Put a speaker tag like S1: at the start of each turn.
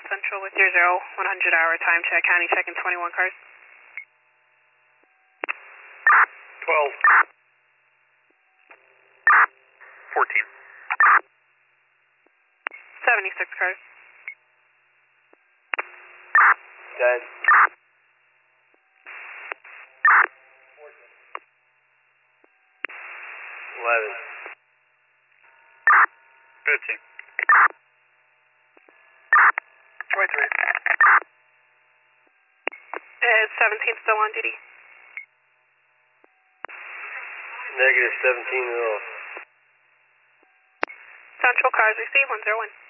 S1: Central with your 100 hour time check. County check in 21 cars.
S2: 12. 14.
S1: 76 cars.
S2: Dead. 11. 15. 23.
S1: Is 17 still on duty?
S2: Negative 17 at all.
S1: Central cars receive 101.